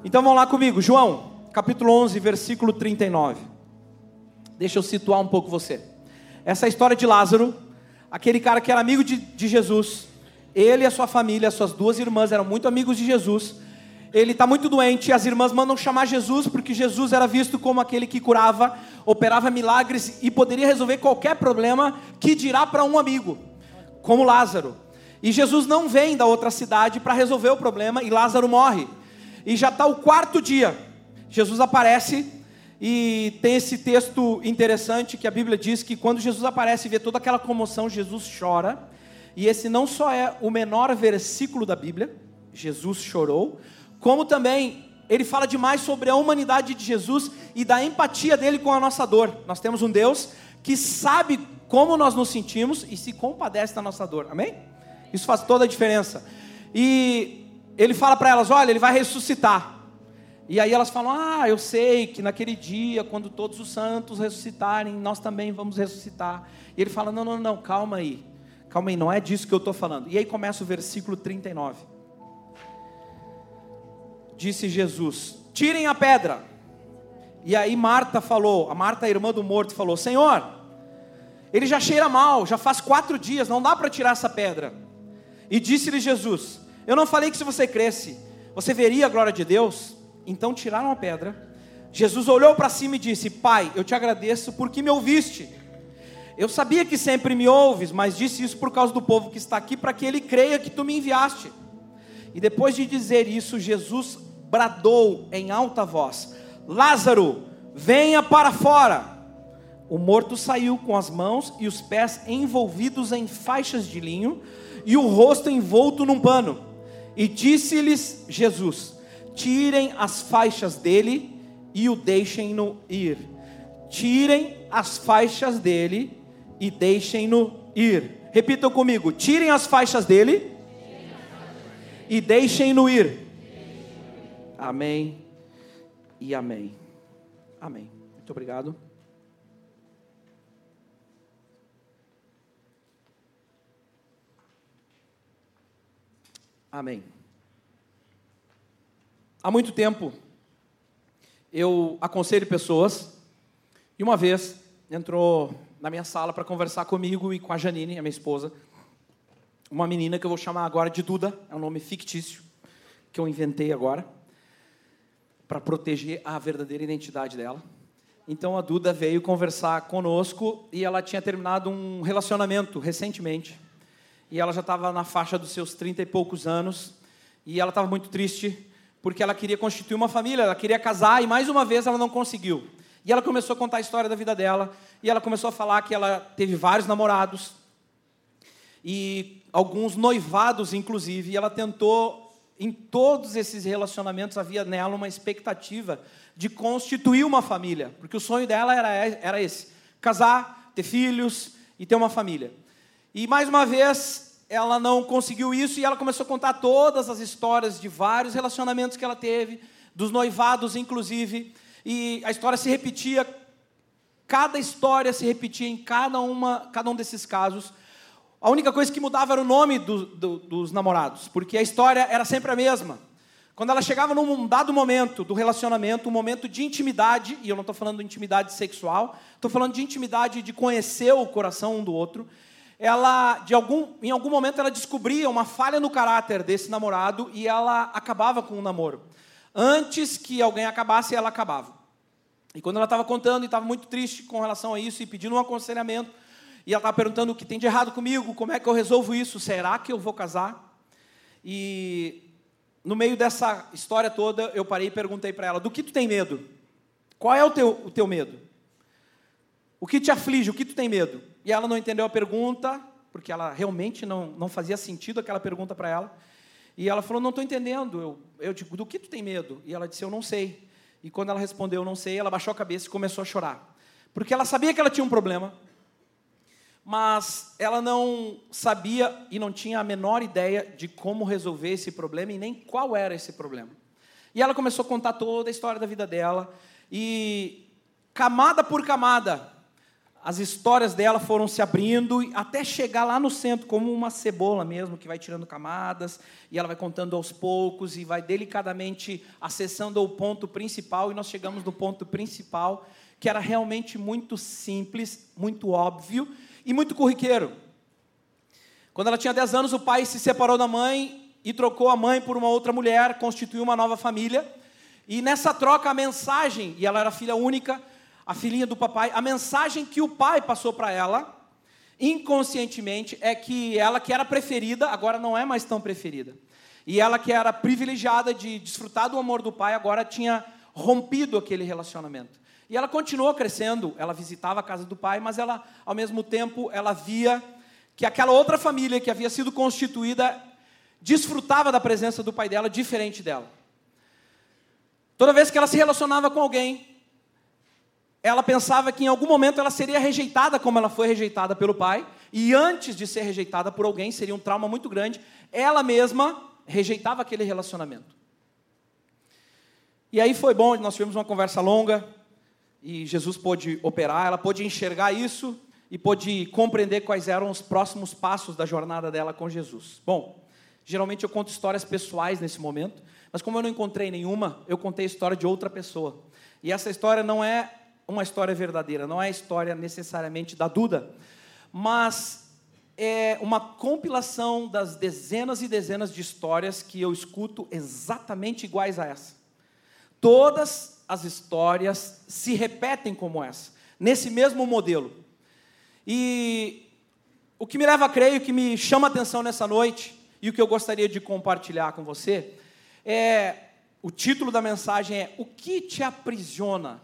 Então vamos lá comigo, João, capítulo 11, versículo 39. Deixa eu situar um pouco você. Essa é a história de Lázaro, aquele cara que era amigo de Jesus. Ele e a sua família, as suas duas irmãs eram muito amigos de Jesus. Ele está muito doente e as irmãs mandam chamar Jesus, porque Jesus era visto como aquele que curava, operava milagres e poderia resolver qualquer problema, que dirá para um amigo, como Lázaro. E Jesus não vem da outra cidade para resolver o problema e Lázaro morre. E já está o quarto dia, Jesus aparece e tem esse texto interessante que a Bíblia diz que quando Jesus aparece e vê toda aquela comoção, Jesus chora. E esse não só é o menor versículo da Bíblia, Jesus chorou, como também ele fala demais sobre a humanidade de Jesus e da empatia dele com a nossa dor. Nós temos um Deus que sabe como nós nos sentimos e se compadece da nossa dor, amém? Isso faz toda a diferença. E ele fala para elas, olha, ele vai ressuscitar. E aí elas falam, eu sei que naquele dia, quando todos os santos ressuscitarem, nós também vamos ressuscitar. E ele fala, não, calma aí, não é disso que eu estou falando. E aí começa o versículo 39. Disse Jesus, tirem a pedra. E aí Marta falou, a Marta, a irmã do morto, falou, Senhor, ele já cheira mal, já faz 4 dias, não dá para tirar essa pedra. E disse-lhe Jesus, eu não falei que se você cresce, você veria a glória de Deus? Então tiraram a pedra. Jesus olhou para cima e disse, Pai, eu te agradeço porque me ouviste. Eu sabia que sempre me ouves, mas disse isso por causa do povo que está aqui, para que ele creia que tu me enviaste. E depois de dizer isso, Jesus bradou em alta voz, Lázaro, venha para fora. O morto saiu com as mãos e os pés envolvidos em faixas de linho e o rosto envolto num pano. E disse-lhes Jesus, tirem as faixas dele e o deixem-no ir. Tirem as faixas dele e deixem-no ir. Repitam comigo, tirem as faixas dele e deixem-no ir. Amém e amém. Amém. Muito obrigado. Amém. Há muito tempo eu aconselho pessoas, e uma vez entrou na minha sala para conversar comigo e com a Janine, a minha esposa, uma menina que eu vou chamar agora de Duda, é um nome fictício que eu inventei agora, para proteger a verdadeira identidade dela. Então a Duda veio conversar conosco e ela tinha terminado um relacionamento recentemente. E ela já estava na faixa dos seus 30 e poucos anos. E ela estava muito triste porque ela queria constituir uma família, ela queria casar e mais uma vez ela não conseguiu. E ela começou a contar a história da vida dela. E ela começou a falar que ela teve vários namorados. E alguns noivados, inclusive. E ela tentou... Em todos esses relacionamentos havia nela uma expectativa de constituir uma família, porque o sonho dela era esse, casar, ter filhos e ter uma família. E mais uma vez ela não conseguiu isso e ela começou a contar todas as histórias de vários relacionamentos que ela teve, dos noivados inclusive, e a história se repetia, cada história se repetia em cada um desses casos. A única coisa que mudava era o nome dos namorados, porque a história era sempre a mesma. Quando ela chegava num dado momento do relacionamento, um momento de intimidade, e eu não estou falando de intimidade sexual, estou falando de intimidade de conhecer o coração um do outro, ela, em algum momento ela descobria uma falha no caráter desse namorado e ela acabava com o namoro. Antes que alguém acabasse, ela acabava. E quando ela estava contando e estava muito triste com relação a isso e pedindo um aconselhamento, e ela estava perguntando o que tem de errado comigo, como é que eu resolvo isso, será que eu vou casar? E no meio dessa história toda, eu parei e perguntei para ela, do que tu tem medo? Qual é o teu medo? O que te aflige, o que tu tem medo? E ela não entendeu a pergunta, porque ela realmente não fazia sentido aquela pergunta para ela. E ela falou, não estou entendendo. Eu digo, do que tu tem medo? E ela disse, eu não sei. E quando ela respondeu, eu não sei, ela baixou a cabeça e começou a chorar. Porque ela sabia que ela tinha um problema, mas ela não sabia e não tinha a menor ideia de como resolver esse problema e nem qual era esse problema. E ela começou a contar toda a história da vida dela e, camada por camada, as histórias dela foram se abrindo até chegar lá no centro, como uma cebola mesmo, que vai tirando camadas, e ela vai contando aos poucos, e vai delicadamente acessando o ponto principal, e nós chegamos no ponto principal, que era realmente muito simples, muito óbvio, e muito corriqueiro. Quando ela tinha 10 anos, o pai se separou da mãe, e trocou a mãe por uma outra mulher, constituiu uma nova família, e nessa troca a mensagem, e ela era filha única, a filhinha do papai, a mensagem que o pai passou para ela, inconscientemente, é que ela que era preferida, agora não é mais tão preferida. E ela que era privilegiada de desfrutar do amor do pai, agora tinha rompido aquele relacionamento. E ela continuou crescendo, ela visitava a casa do pai, mas ela, ao mesmo tempo, ela via que aquela outra família que havia sido constituída, desfrutava da presença do pai dela, diferente dela. Toda vez que ela se relacionava com alguém, ela pensava que em algum momento ela seria rejeitada como ela foi rejeitada pelo pai, e antes de ser rejeitada por alguém, seria um trauma muito grande, ela mesma rejeitava aquele relacionamento. E aí foi bom, nós tivemos uma conversa longa, e Jesus pôde operar, ela pôde enxergar isso, e pôde compreender quais eram os próximos passos da jornada dela com Jesus. Bom, geralmente eu conto histórias pessoais nesse momento, mas como eu não encontrei nenhuma, eu contei a história de outra pessoa. E essa história não é uma história verdadeira, não é a história necessariamente da Duda, mas é uma compilação das dezenas e dezenas de histórias que eu escuto exatamente iguais a essa. Todas as histórias se repetem como essa, nesse mesmo modelo. E o que me leva a crer, o que me chama a atenção nessa noite, e o que eu gostaria de compartilhar com você, o título da mensagem é: o que te aprisiona?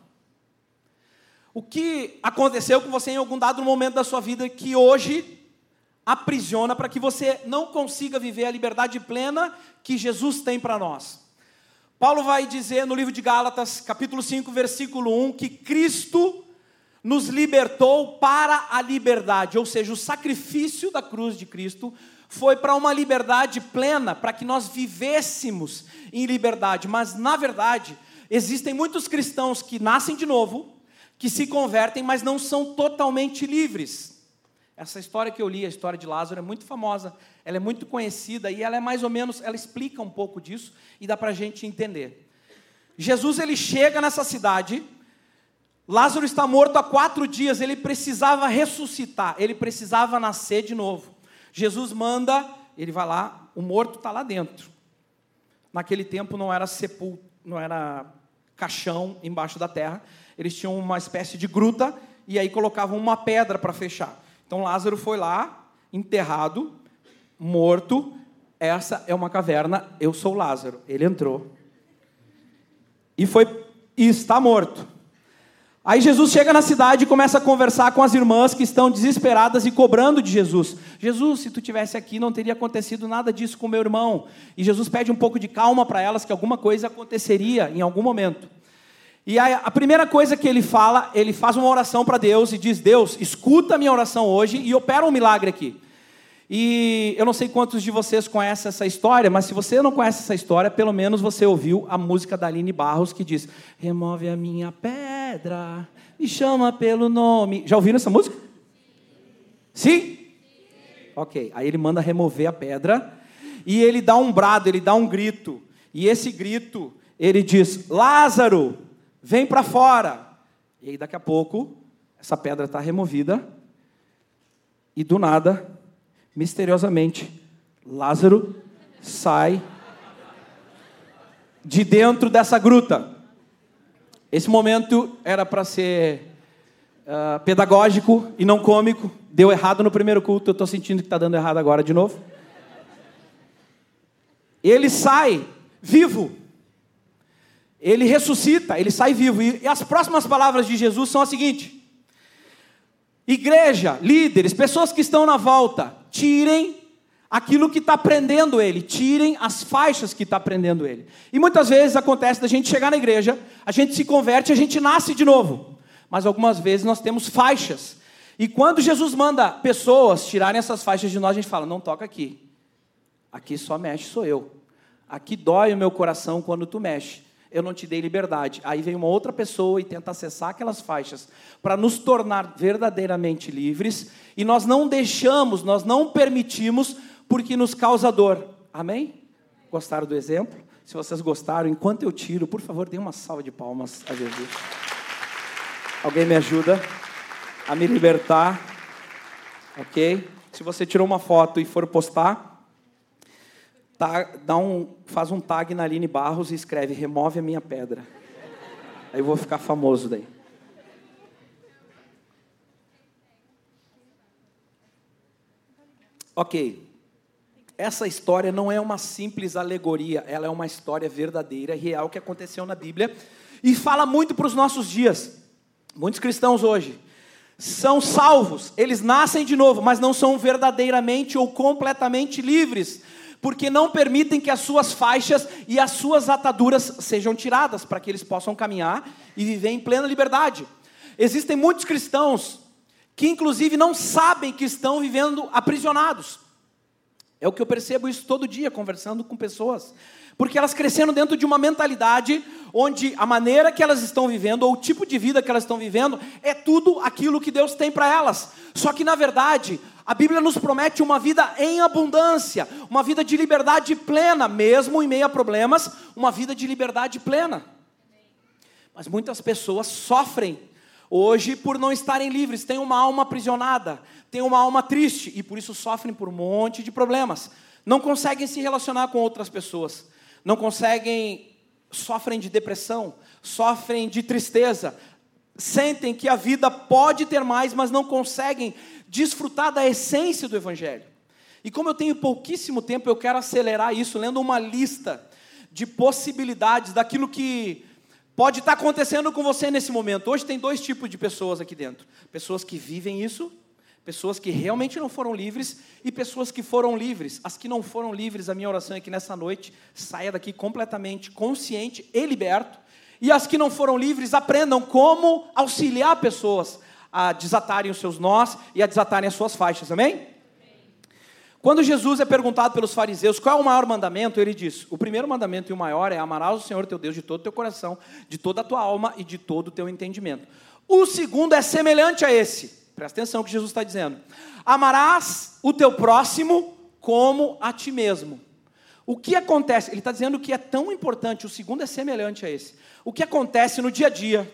O que aconteceu com você em algum dado momento da sua vida que hoje aprisiona para que você não consiga viver a liberdade plena que Jesus tem para nós? Paulo vai dizer no livro de Gálatas, capítulo 5, versículo 1, que Cristo nos libertou para a liberdade, ou seja, o sacrifício da cruz de Cristo foi para uma liberdade plena, para que nós vivêssemos em liberdade. Mas, na verdade, existem muitos cristãos que nascem de novo, que se convertem, mas não são totalmente livres. Essa história que eu li, a história de Lázaro, é muito famosa, ela é muito conhecida, e ela é mais ou menos, ela explica um pouco disso, e dá para a gente entender. Jesus, ele chega nessa cidade, Lázaro está morto há 4 dias, ele precisava ressuscitar, ele precisava nascer de novo. Jesus manda, ele vai lá, o morto está lá dentro. Naquele tempo não era sepulcro, não era caixão embaixo da terra, eles tinham uma espécie de gruta, e aí colocavam uma pedra para fechar. Então Lázaro foi lá, enterrado, morto, essa é uma caverna, eu sou Lázaro. Ele entrou, e está morto. Aí Jesus chega na cidade e começa a conversar com as irmãs que estão desesperadas e cobrando de Jesus. Jesus, se tu estivesse aqui, não teria acontecido nada disso com meu irmão. E Jesus pede um pouco de calma para elas, que alguma coisa aconteceria em algum momento. E aí, a primeira coisa que ele fala, ele faz uma oração para Deus e diz: Deus, escuta a minha oração hoje e opera um milagre aqui. E eu não sei quantos de vocês conhecem essa história, mas se você não conhece essa história, pelo menos você ouviu a música da Aline Barros, que diz: remove a minha pedra, me chama pelo nome. Já ouviram essa música? Sim? Ok, aí ele manda remover a pedra, e ele dá um brado, ele dá um grito, e esse grito, ele diz: Lázaro, vem para fora. E aí daqui a pouco, essa pedra está removida, e do nada, misteriosamente, Lázaro sai de dentro dessa gruta. Esse momento era para ser pedagógico e não cômico. Deu errado no primeiro culto, eu estou sentindo que está dando errado agora de novo. Ele sai vivo. Ele ressuscita, ele sai vivo. E as próximas palavras de Jesus são as seguintes: igreja, líderes, pessoas que estão na volta, tirem aquilo que está prendendo ele, tirem as faixas que está prendendo ele. E muitas vezes acontece da gente chegar na igreja, a gente se converte, a gente nasce de novo. Mas algumas vezes nós temos faixas. E quando Jesus manda pessoas tirarem essas faixas de nós, a gente fala: não toca aqui. Aqui só mexe sou eu. Aqui dói o meu coração quando tu mexe. eu não te dei liberdade. Aí vem uma outra pessoa e tenta acessar aquelas faixas para nos tornar verdadeiramente livres, e nós não deixamos, nós não permitimos, porque nos causa dor. Amém? Gostaram do exemplo? Se vocês gostaram, enquanto eu tiro, por favor, dê uma salva de palmas a Jesus. Alguém me ajuda a me libertar? Ok? Se você tirou uma foto e for postar, faz um tag na Aline Barros e escreve: remove a minha pedra. Aí eu vou ficar famoso daí. Ok. Essa história não é uma simples alegoria, ela é uma história verdadeira, real, que aconteceu na Bíblia, e fala muito para os nossos dias. Muitos cristãos hoje são salvos, eles nascem de novo, mas não são verdadeiramente ou completamente livres, porque não permitem que as suas faixas e as suas ataduras sejam tiradas, para que eles possam caminhar e viver em plena liberdade. Existem muitos cristãos que inclusive não sabem que estão vivendo aprisionados. É o que eu percebo isso todo dia, conversando com pessoas. Porque elas cresceram dentro de uma mentalidade onde a maneira que elas estão vivendo, ou o tipo de vida que elas estão vivendo, é tudo aquilo que Deus tem para elas. Só que, na verdade, a Bíblia nos promete uma vida em abundância, uma vida de liberdade plena, mesmo em meio a problemas, uma vida de liberdade plena. Mas muitas pessoas sofrem hoje por não estarem livres, têm uma alma aprisionada, têm uma alma triste, e por isso sofrem por um monte de problemas. Não conseguem se relacionar com outras pessoas, não conseguem, sofrem de depressão, sofrem de tristeza, sentem que a vida pode ter mais, mas não conseguem desfrutar da essência do Evangelho. E como eu tenho pouquíssimo tempo, eu quero acelerar isso, lendo uma lista de possibilidades daquilo que pode estar acontecendo com você nesse momento. Hoje tem 2 tipos de pessoas aqui dentro. Pessoas que vivem isso, pessoas que realmente não foram livres, e pessoas que foram livres. As que não foram livres, a minha oração é que nessa noite saia daqui completamente consciente e liberto. E as que não foram livres aprendam como auxiliar pessoas a desatarem os seus nós e a desatarem as suas faixas. Amém? Quando Jesus é perguntado pelos fariseus qual é o maior mandamento, ele diz: o primeiro mandamento e o maior é: amarás o Senhor teu Deus de todo o teu coração, de toda a tua alma e de todo o teu entendimento. O segundo é semelhante a esse. Presta atenção no que Jesus está dizendo: amarás o teu próximo como a ti mesmo. O que acontece? Ele está dizendo que é tão importante, o segundo é semelhante a esse. O que acontece no dia a dia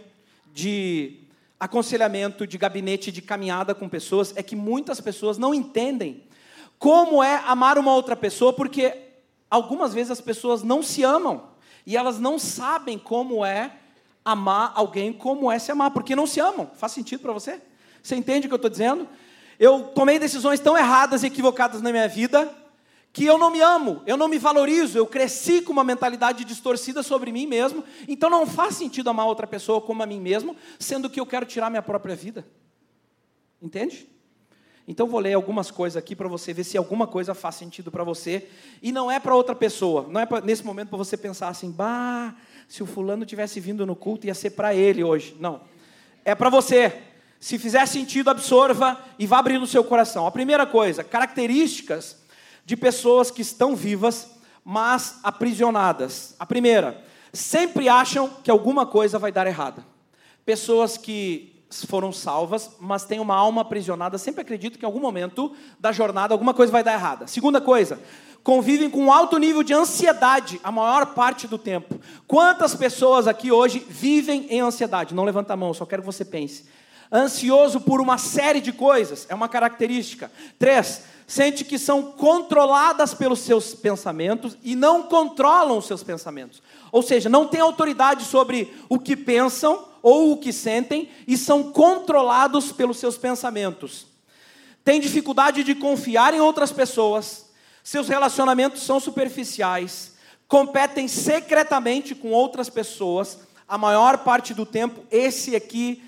de aconselhamento, de gabinete, de caminhada com pessoas, é que muitas pessoas não entendem como é amar uma outra pessoa, porque algumas vezes as pessoas não se amam, e elas não sabem como é amar alguém, como é se amar, porque não se amam. Faz sentido para você? Você entende o que eu estou dizendo? Eu tomei decisões tão erradas e equivocadas na minha vida, que eu não me amo, eu não me valorizo, eu cresci com uma mentalidade distorcida sobre mim mesmo, então não faz sentido amar outra pessoa como a mim mesmo, sendo que eu quero tirar minha própria vida. Entende? Então vou ler algumas coisas aqui para você ver se alguma coisa faz sentido para você, e não é para outra pessoa, não é nesse momento para você pensar assim: bah, se o fulano tivesse vindo no culto ia ser para ele hoje. Não, é para você. Se fizer sentido, absorva e vá abrir no seu coração. A primeira coisa: características de pessoas que estão vivas, mas aprisionadas. A primeira: sempre acham que alguma coisa vai dar errada. Pessoas que foram salvas, mas têm uma alma aprisionada, sempre acreditam que em algum momento da jornada alguma coisa vai dar errada. Segunda coisa: convivem com um alto nível de ansiedade a maior parte do tempo. Quantas pessoas aqui hoje vivem em ansiedade? Não levanta a mão, só quero que você pense. Ansioso por uma série de coisas, é uma característica. 3, sente que são controladas pelos seus pensamentos e não controlam os seus pensamentos. Ou seja, não têm autoridade sobre o que pensam ou o que sentem e são controlados pelos seus pensamentos. Tem dificuldade de confiar em outras pessoas, seus relacionamentos são superficiais, competem secretamente com outras pessoas. A maior parte do tempo, esse aqui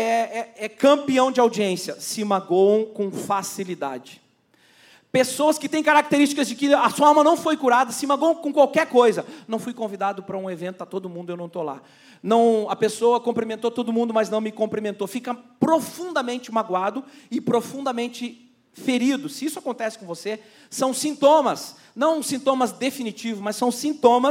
é campeão de audiência, se magoam com facilidade. Pessoas que têm características de que a sua alma não foi curada, se magoam com qualquer coisa. Não fui convidado para um evento, está todo mundo, eu não estou lá. Não, a pessoa cumprimentou todo mundo, mas não me cumprimentou. Fica profundamente magoado e profundamente ferido. Se isso acontece com você, são sintomas, não sintomas definitivos, mas são sintomas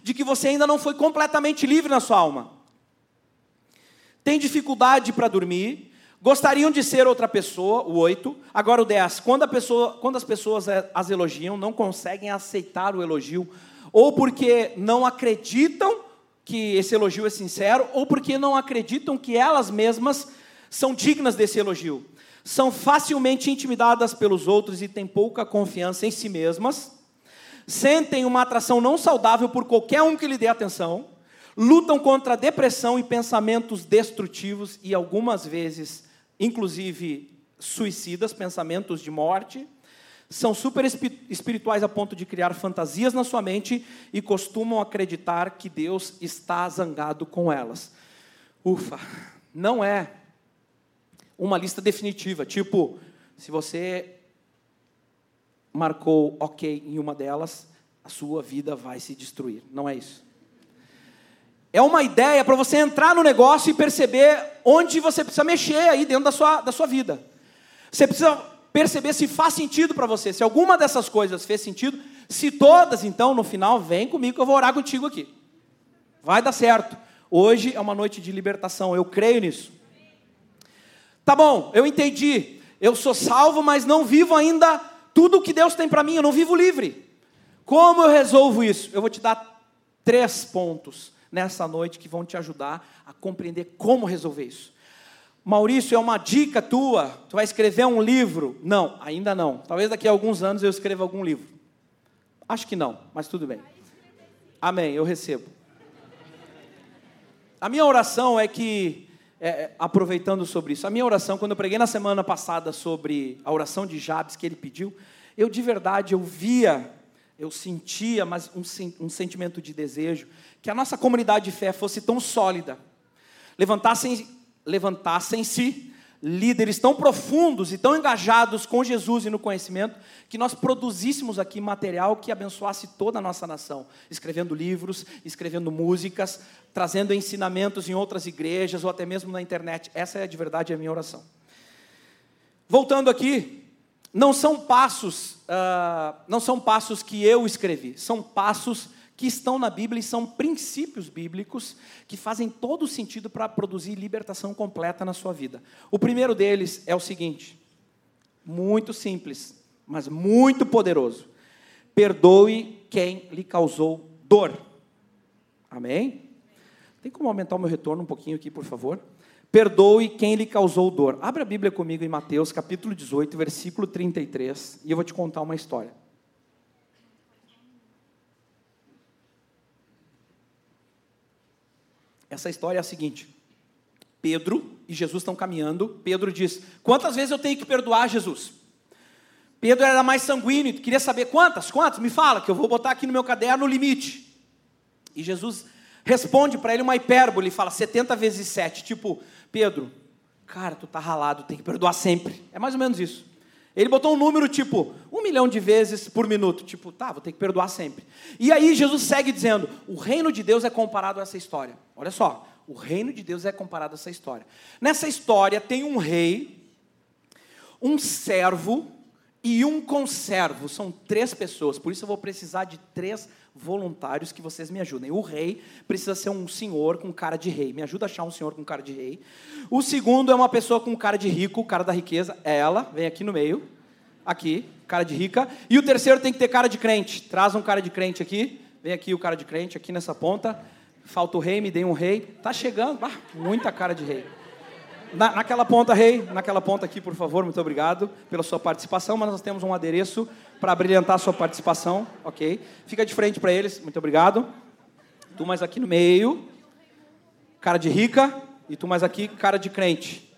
de que você ainda não foi completamente livre na sua alma. Tem dificuldade para dormir, gostariam de ser outra pessoa, o 8. Agora o 10, quando as pessoas as elogiam, não conseguem aceitar o elogio, ou porque não acreditam que esse elogio é sincero, ou porque não acreditam que elas mesmas são dignas desse elogio. São facilmente intimidadas pelos outros e têm pouca confiança em si mesmas, sentem uma atração não saudável por qualquer um que lhe dê atenção, lutam contra a depressão e pensamentos destrutivos e algumas vezes, inclusive, suicidas, pensamentos de morte. São super espirituais a ponto de criar fantasias na sua mente e costumam acreditar que Deus está zangado com elas. Ufa, não é uma lista definitiva, tipo, se você marcou ok em uma delas, a sua vida vai se destruir. Não é isso. É uma ideia para você entrar no negócio e perceber onde você precisa mexer aí dentro da sua vida. Você precisa perceber se faz sentido para você. Se alguma dessas coisas fez sentido, se todas, então, no final, vem comigo que eu vou orar contigo aqui. Vai dar certo. Hoje é uma noite de libertação, eu creio nisso. Tá bom, eu entendi. Eu sou salvo, mas não vivo ainda tudo o que Deus tem para mim. Eu não vivo livre. Como eu resolvo isso? Eu vou te dar 3 pontos nessa noite que vão te ajudar a compreender como resolver isso. Maurício, é uma dica tua? Tu vai escrever um livro? Não, ainda não. Talvez daqui a alguns anos eu escreva algum livro. Acho que não, mas tudo bem. Amém, eu recebo. A minha oração é que, aproveitando sobre isso, a minha oração, quando eu preguei na semana passada sobre a oração de Jabes que ele pediu, eu de verdade, eu sentia, mas um sentimento de desejo, que a nossa comunidade de fé fosse tão sólida, levantassem-se líderes tão profundos e tão engajados com Jesus e no conhecimento, que nós produzíssemos aqui material que abençoasse toda a nossa nação, escrevendo livros, escrevendo músicas, trazendo ensinamentos em outras igrejas ou até mesmo na internet. Essa é de verdade a minha oração. Voltando aqui, não são passos que eu escrevi, são passos que estão na Bíblia e são princípios bíblicos que fazem todo sentido para produzir libertação completa na sua vida. O primeiro deles é o seguinte, muito simples, mas muito poderoso. Perdoe quem lhe causou dor. Amém? Tem como aumentar o meu retorno um pouquinho aqui, por favor? Perdoe quem lhe causou dor. Abre a Bíblia comigo em Mateus, capítulo 18, versículo 33, e eu vou te contar uma história. Essa história é a seguinte: Pedro e Jesus estão caminhando. Pedro diz: quantas vezes eu tenho que perdoar, Jesus? Pedro era mais sanguíneo, queria saber quantas? Me fala, que eu vou botar aqui no meu caderno o limite. E Jesus responde para ele uma hipérbole, fala 70 vezes 7, tipo, Pedro, cara, tu tá ralado, tem que perdoar sempre. É mais ou menos isso. Ele botou um número tipo 1 milhão de vezes por minuto, tipo, tá, vou ter que perdoar sempre. E aí Jesus segue dizendo, o reino de Deus é comparado a essa história. Olha só, o reino de Deus é comparado a essa história. Nessa história tem um rei, um servo e um conservo. São 3 pessoas, por isso eu vou precisar de 3 voluntários que vocês me ajudem. O rei precisa ser um senhor com cara de rei. Me ajuda a achar um senhor com cara de rei. O segundo é uma pessoa com cara de rico, cara da riqueza. É ela, vem aqui no meio. Aqui, cara de rica. E o terceiro tem que ter cara de crente. Traz um cara de crente aqui. Vem aqui o cara de crente, aqui nessa ponta. Falta o rei, me dê um rei. Tá chegando. Muita cara de rei. Naquela ponta, rei, naquela ponta aqui, por favor, muito obrigado pela sua participação, mas nós temos um adereço para brilhantar a sua participação, ok? Fica de frente para eles, muito obrigado. Tu mais aqui no meio, cara de rica, e tu mais aqui, cara de crente.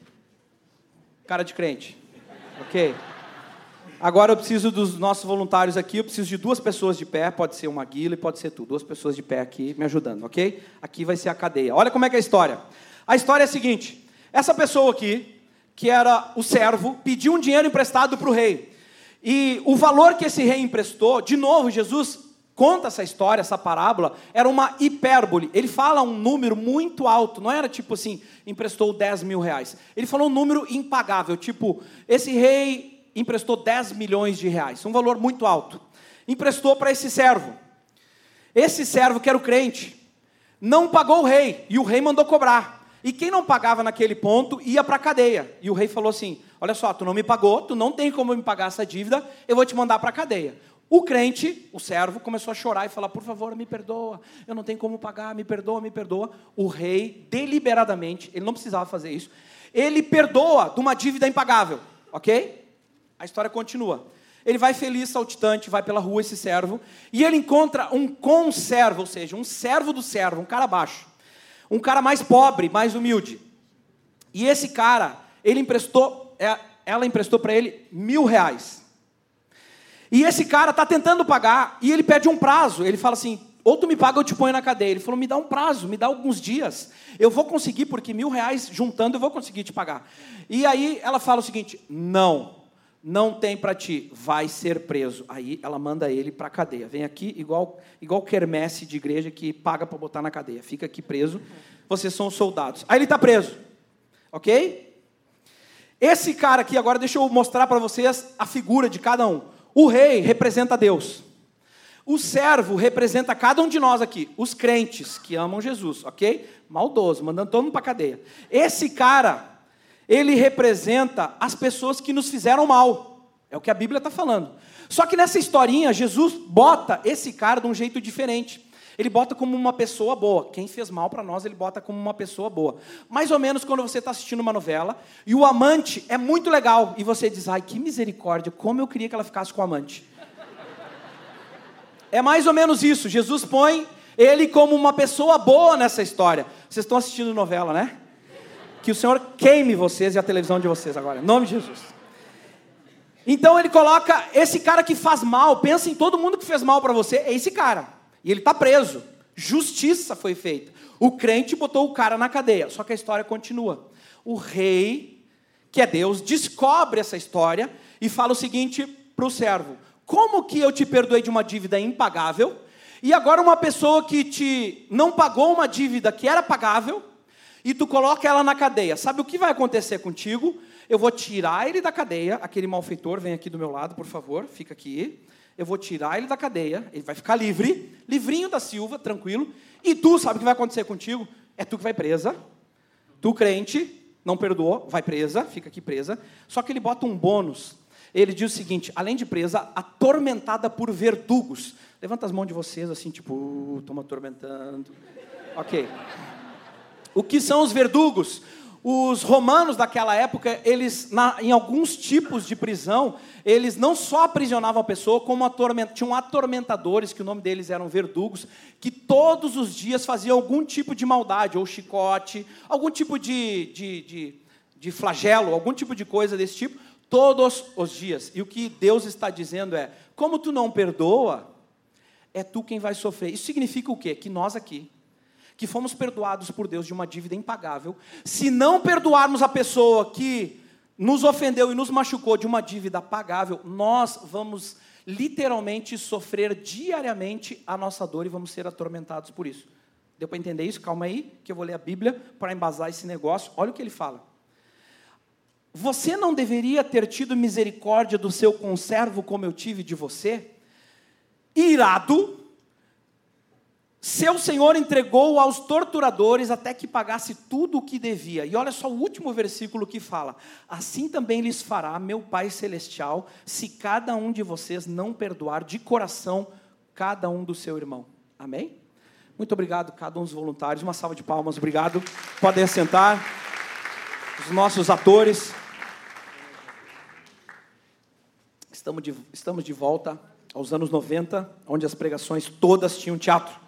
Cara de crente, ok? Agora eu preciso dos nossos voluntários aqui, eu preciso de 2 pessoas de pé, pode ser uma guila e pode ser tu, 2 pessoas de pé aqui me ajudando, ok? Aqui vai ser a cadeia. Olha como é que é a história. A história é a seguinte: essa pessoa aqui, que era o servo, pediu um dinheiro emprestado para o rei. E o valor que esse rei emprestou, de novo, Jesus conta essa história, essa parábola, era uma hipérbole. Ele fala um número muito alto, não era tipo assim, emprestou 10 mil reais. Ele falou um número impagável, tipo, esse rei emprestou 10 milhões de reais, um valor muito alto. Emprestou para esse servo. Esse servo, que era o crente, não pagou o rei, e o rei mandou cobrar. E quem não pagava naquele ponto, ia para a cadeia. E o rei falou assim, olha só, tu não me pagou, tu não tem como me pagar essa dívida, eu vou te mandar para a cadeia. O crente, o servo, começou a chorar e falar, por favor, me perdoa, eu não tenho como pagar, me perdoa, me perdoa. O rei, deliberadamente, ele não precisava fazer isso, ele perdoa de uma dívida impagável, ok? A história continua. Ele vai feliz, saltitante, vai pela rua, esse servo, e ele encontra um conservo, ou seja, um servo do servo, um cara baixo, um cara mais pobre, mais humilde. E esse cara, ela emprestou para ele R$1.000. E esse cara está tentando pagar, e ele pede um prazo. Ele fala assim, ou tu me paga ou eu te ponho na cadeia. Ele falou, me dá um prazo, me dá alguns dias. Eu vou conseguir, porque R$1.000 juntando eu vou conseguir te pagar. E aí ela fala o seguinte, não tem para ti, vai ser preso. Aí ela manda ele para a cadeia. Vem aqui, igual quermesse de igreja que paga para botar na cadeia. Fica aqui preso, vocês são os soldados. Aí ele está preso, ok? Esse cara aqui, agora deixa eu mostrar para vocês a figura de cada um. O rei representa Deus. O servo representa cada um de nós aqui. Os crentes que amam Jesus, ok? Maldoso, mandando todo mundo para a cadeia. Esse cara, ele representa as pessoas que nos fizeram mal. É o que a Bíblia está falando. Só que nessa historinha, Jesus bota esse cara de um jeito diferente. Ele bota como uma pessoa boa. Quem fez mal para nós, ele bota como uma pessoa boa. Mais ou menos quando você está assistindo uma novela, e o amante é muito legal, e você diz, ai, que misericórdia, como eu queria que ela ficasse com o amante. É mais ou menos isso. Jesus põe ele como uma pessoa boa nessa história. Vocês estão assistindo novela, né? Que o Senhor queime vocês e a televisão de vocês agora, em nome de Jesus. Então ele coloca esse cara que faz mal, pensa em todo mundo que fez mal para você, é esse cara. E ele está preso. Justiça foi feita. O crente botou o cara na cadeia. Só que a história continua. O rei, que é Deus, descobre essa história e fala o seguinte para o servo. Como que eu te perdoei de uma dívida impagável, e agora uma pessoa que te não pagou uma dívida que era pagável, e tu coloca ela na cadeia. Sabe o que vai acontecer contigo? Eu vou tirar ele da cadeia. Aquele malfeitor, vem aqui do meu lado, por favor. Fica aqui. Eu vou tirar ele da cadeia, ele vai ficar livre, livrinho da Silva, tranquilo, e tu, sabe o que vai acontecer contigo? É tu que vai presa, tu crente, não perdoou, vai presa, fica aqui presa, só que ele bota um bônus, ele diz o seguinte, além de presa, atormentada por verdugos. Levanta as mãos de vocês assim, tipo, estão me atormentando, ok. O que são os verdugos? Os romanos daquela época, eles, em alguns tipos de prisão, eles não só aprisionavam a pessoa, como tinham atormentadores, que o nome deles eram verdugos, que todos os dias faziam algum tipo de maldade, ou chicote, algum tipo de flagelo, algum tipo de coisa desse tipo, todos os dias. E o que Deus está dizendo é, como tu não perdoa, é tu quem vai sofrer. Isso significa o quê? Que nós aqui, que fomos perdoados por Deus de uma dívida impagável, se não perdoarmos a pessoa que nos ofendeu e nos machucou de uma dívida pagável, nós vamos literalmente sofrer diariamente a nossa dor e vamos ser atormentados por isso. Deu para entender isso? Calma aí, que eu vou ler a Bíblia para embasar esse negócio. Olha o que ele fala. Você não deveria ter tido misericórdia do seu conservo como eu tive de você? Irado, seu senhor entregou aos torturadores até que pagasse tudo o que devia. E olha só o último versículo que fala. Assim também lhes fará meu Pai Celestial, se cada um de vocês não perdoar de coração cada um do seu irmão. Amém? Muito obrigado, cada um dos voluntários. Uma salva de palmas, obrigado. Podem assentar. Os nossos atores. Estamos de volta aos anos 90, onde as pregações todas tinham teatro.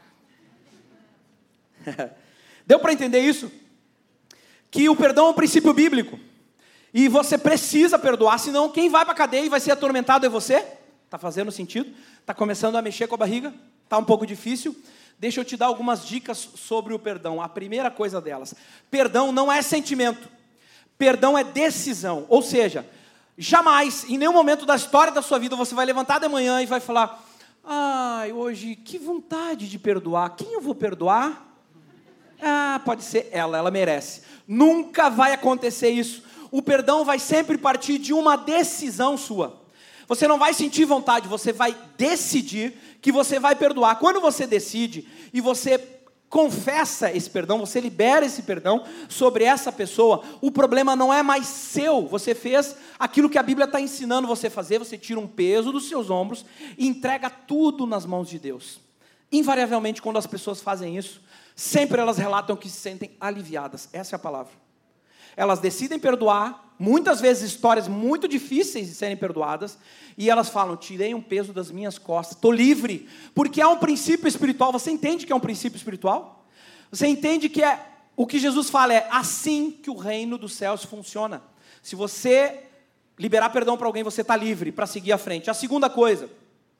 Deu para entender isso? Que o perdão é um princípio bíblico. E você precisa perdoar, senão quem vai para a cadeia e vai ser atormentado é você. Está fazendo sentido? Está começando a mexer com a barriga? Está um pouco difícil? Deixa eu te dar algumas dicas sobre o perdão. A primeira coisa delas. Perdão não é sentimento. Perdão é decisão. Ou seja, jamais, em nenhum momento da história da sua vida, você vai levantar de manhã e vai falar, ai, hoje, que vontade de perdoar. Quem eu vou perdoar? Ah, pode ser ela merece. Nunca vai acontecer isso. O perdão vai sempre partir de uma decisão sua. Você não vai sentir vontade, você vai decidir que você vai perdoar. Quando você decide e você confessa esse perdão, você libera esse perdão sobre essa pessoa, o problema não é mais seu. Você fez aquilo que a Bíblia está ensinando você a fazer, você tira um peso dos seus ombros e entrega tudo nas mãos de Deus. Invariavelmente, quando as pessoas fazem isso, sempre elas relatam que se sentem aliviadas. Essa é a palavra. Elas decidem perdoar, muitas vezes histórias muito difíceis de serem perdoadas, e elas falam, tirei um peso das minhas costas, estou livre, porque é um princípio espiritual. Você entende que é um princípio espiritual? Você entende que o que Jesus fala é assim que o reino dos céus funciona. Se você liberar perdão para alguém, você está livre para seguir à frente. A segunda coisa,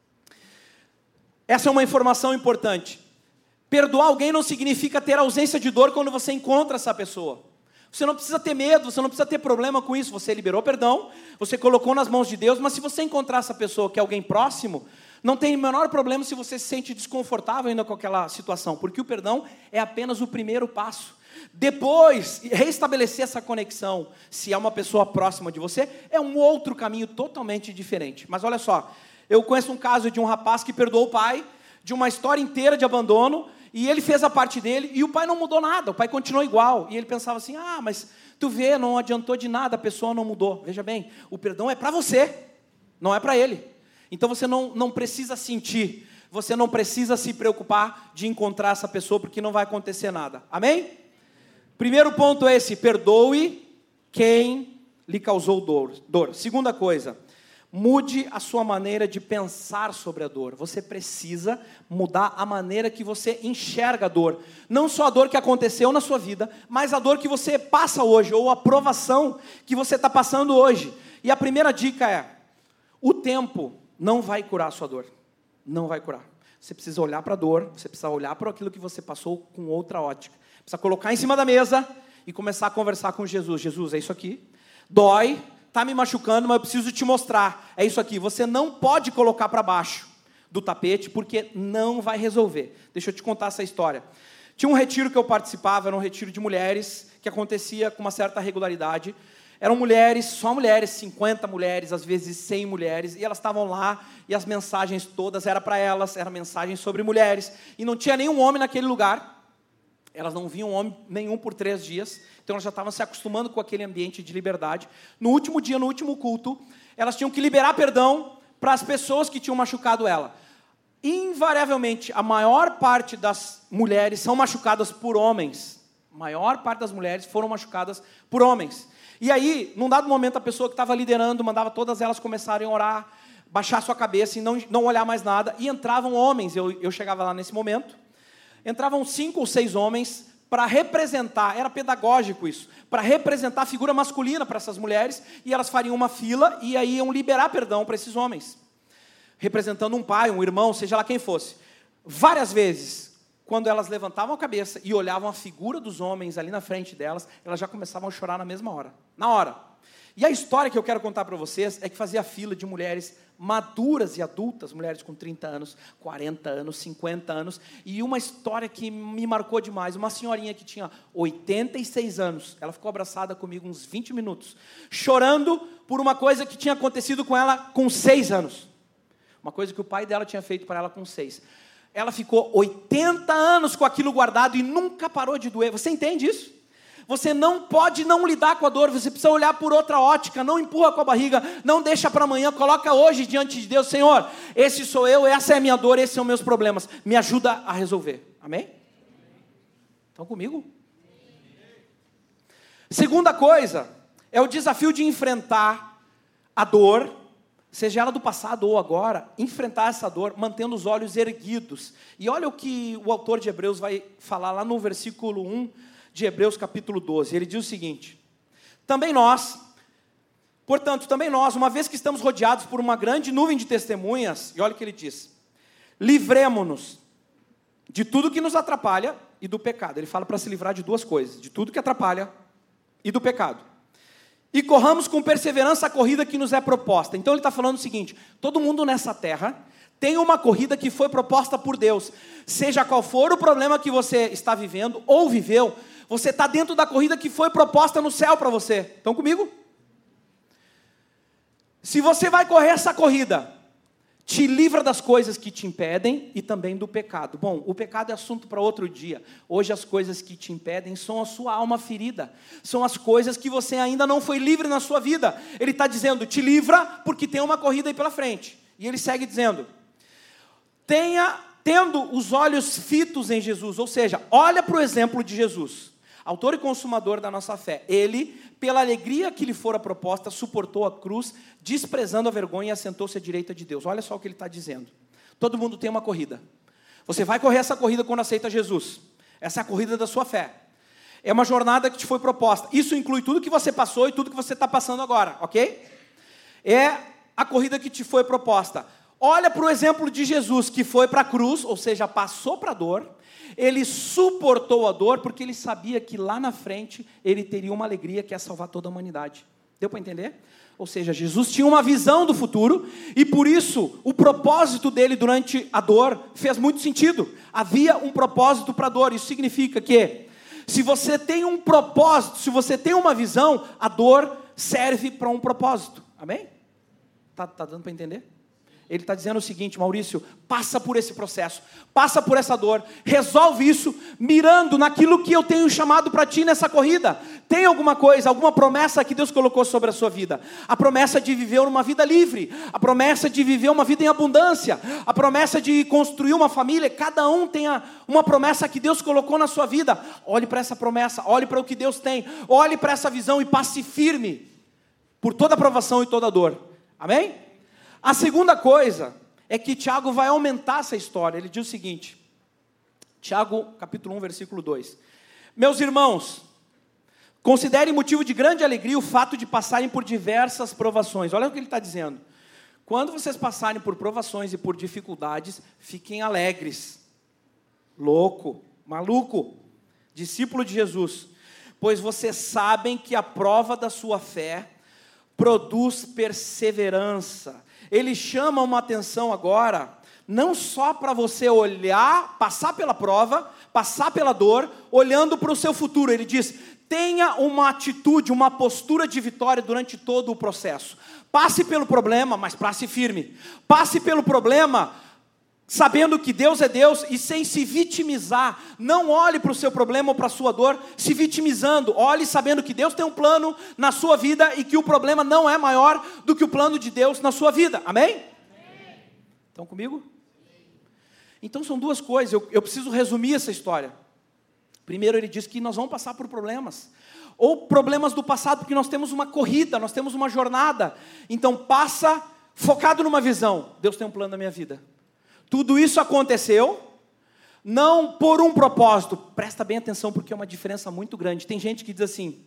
essa é uma informação importante, perdoar alguém não significa ter ausência de dor quando você encontra essa pessoa. Você não precisa ter medo, você não precisa ter problema com isso. Você liberou perdão, você colocou nas mãos de Deus, mas se você encontrar essa pessoa que é alguém próximo, não tem o menor problema se você se sente desconfortável ainda com aquela situação, porque o perdão é apenas o primeiro passo. Depois, reestabelecer essa conexão, se é uma pessoa próxima de você, é um outro caminho totalmente diferente. Mas olha só, eu conheço um caso de um rapaz que perdoou o pai, de uma história inteira de abandono, e ele fez a parte dele, e o pai não mudou nada, o pai continuou igual, e ele pensava assim, mas tu vê, não adiantou de nada, a pessoa não mudou. Veja bem, o perdão é para você, não é para ele. Então você não precisa sentir, você não precisa se preocupar de encontrar essa pessoa, porque não vai acontecer nada, amém? Primeiro ponto é esse, perdoe quem lhe causou dor. Segunda coisa, mude a sua maneira de pensar sobre a dor. Você precisa mudar a maneira que você enxerga a dor. Não só a dor que aconteceu na sua vida, mas a dor que você passa hoje, ou a provação que você está passando hoje. E a primeira dica é, o tempo não vai curar a sua dor. Não vai curar. Você precisa olhar para a dor, você precisa olhar para aquilo que você passou com outra ótica. Precisa colocar em cima da mesa e começar a conversar com Jesus. Jesus, é isso aqui. Dói. Está me machucando, mas eu preciso te mostrar. É isso aqui, você não pode colocar para baixo do tapete, porque não vai resolver. Deixa eu te contar essa história. Tinha um retiro que eu participava, era um retiro de mulheres, que acontecia com uma certa regularidade. Eram mulheres, só mulheres, 50 mulheres, às vezes 100 mulheres, e elas estavam lá, e as mensagens todas eram para elas, eram mensagens sobre mulheres, e não tinha nenhum homem naquele lugar. Elas não viam homem nenhum por 3 dias, então elas já estavam se acostumando com aquele ambiente de liberdade. No último dia, no último culto, elas tinham que liberar perdão para as pessoas que tinham machucado ela. Invariavelmente, a maior parte das mulheres são machucadas por homens. A maior parte das mulheres foram machucadas por homens. E aí, num dado momento, a pessoa que estava liderando mandava todas elas começarem a orar, baixar sua cabeça e não olhar mais nada, e entravam homens, eu chegava lá nesse momento, entravam 5 ou 6 homens para representar, era pedagógico isso, para representar a figura masculina para essas mulheres, e elas fariam uma fila e aí iam liberar perdão para esses homens, representando um pai, um irmão, seja lá quem fosse. Várias vezes, quando elas levantavam a cabeça e olhavam a figura dos homens ali na frente delas, elas já começavam a chorar na mesma hora, na hora. E a história que eu quero contar para vocês é que fazia fila de mulheres maduras e adultas, mulheres com 30 anos, 40 anos, 50 anos, e uma história que me marcou demais, uma senhorinha que tinha 86 anos, ela ficou abraçada comigo uns 20 minutos, chorando por uma coisa que tinha acontecido com ela com 6 anos, uma coisa que o pai dela tinha feito para ela com 6. Ela ficou 80 anos com aquilo guardado e nunca parou de doer. Você entende isso? Você não pode não lidar com a dor, você precisa olhar por outra ótica, não empurra com a barriga, não deixa para amanhã, coloca hoje diante de Deus, Senhor, esse sou eu, essa é a minha dor, esses são meus problemas, me ajuda a resolver, amém? Estão comigo? Segunda coisa, é o desafio de enfrentar a dor, seja ela do passado ou agora, enfrentar essa dor, mantendo os olhos erguidos. E olha o que o autor de Hebreus vai falar lá no versículo 1, de Hebreus capítulo 12, ele diz o seguinte, portanto, também nós, uma vez que estamos rodeados por uma grande nuvem de testemunhas, e olha o que ele diz, livremo-nos de tudo que nos atrapalha e do pecado. Ele fala para se livrar de 2 coisas, de tudo que atrapalha e do pecado. E corramos com perseverança a corrida que nos é proposta. Então ele está falando o seguinte, todo mundo nessa terra tem uma corrida que foi proposta por Deus, seja qual for o problema que você está vivendo ou viveu, você está dentro da corrida que foi proposta no céu para você. Estão comigo? Se você vai correr essa corrida, te livra das coisas que te impedem e também do pecado. Bom, o pecado é assunto para outro dia. Hoje as coisas que te impedem são a sua alma ferida. São as coisas que você ainda não foi livre na sua vida. Ele está dizendo, te livra porque tem uma corrida aí pela frente. E ele segue dizendo, tendo os olhos fitos em Jesus. Ou seja, olha para o exemplo de Jesus, autor e consumador da nossa fé. Ele, pela alegria que lhe fora proposta, suportou a cruz, desprezando a vergonha e assentou-se à direita de Deus. Olha só o que ele está dizendo. Todo mundo tem uma corrida. Você vai correr essa corrida quando aceita Jesus. Essa é a corrida da sua fé. É uma jornada que te foi proposta. Isso inclui tudo que você passou e tudo que você está passando agora, ok? É a corrida que te foi proposta. Olha para o exemplo de Jesus, que foi para a cruz, ou seja, passou para a dor. Ele suportou a dor porque ele sabia que lá na frente ele teria uma alegria que é salvar toda a humanidade. Deu para entender? Ou seja, Jesus tinha uma visão do futuro e por isso o propósito dele durante a dor fez muito sentido. Havia um propósito para a dor. Isso significa que se você tem um propósito, se você tem uma visão, a dor serve para um propósito. Amém? Tá dando para entender? Ele está dizendo o seguinte, Maurício, passa por esse processo, passa por essa dor, resolve isso, mirando naquilo que eu tenho chamado para ti nessa corrida. Tem alguma coisa, alguma promessa que Deus colocou sobre a sua vida? A promessa de viver uma vida livre, a promessa de viver uma vida em abundância, a promessa de construir uma família. Cada um tem uma promessa que Deus colocou na sua vida. Olhe para essa promessa, olhe para o que Deus tem, olhe para essa visão e passe firme por toda a provação e toda a dor. Amém? A segunda coisa é que Tiago vai aumentar essa história. Ele diz o seguinte, Tiago capítulo 1, versículo 2. Meus irmãos, considerem motivo de grande alegria o fato de passarem por diversas provações. Olha o que ele está dizendo. Quando vocês passarem por provações e por dificuldades, fiquem alegres. Louco, maluco, discípulo de Jesus. Pois vocês sabem que a prova da sua fé produz perseverança. Ele chama uma atenção agora, não só para você olhar, passar pela prova, passar pela dor, olhando para o seu futuro. Ele diz, tenha uma atitude, uma postura de vitória durante todo o processo. Passe pelo problema, mas passe firme. Passe pelo problema, sabendo que Deus é Deus e sem se vitimizar. Não olhe para o seu problema ou para a sua dor se vitimizando. Olhe sabendo que Deus tem um plano na sua vida e que o problema não é maior do que o plano de Deus na sua vida. Amém? Amém. Estão comigo? Então são duas coisas. Eu preciso resumir essa história. Primeiro ele diz que nós vamos passar por problemas. Ou problemas do passado, porque nós temos uma corrida, nós temos uma jornada. Então passa focado numa visão. Deus tem um plano na minha vida. Tudo isso aconteceu, não por um propósito. Presta bem atenção, porque é uma diferença muito grande. Tem gente que diz assim,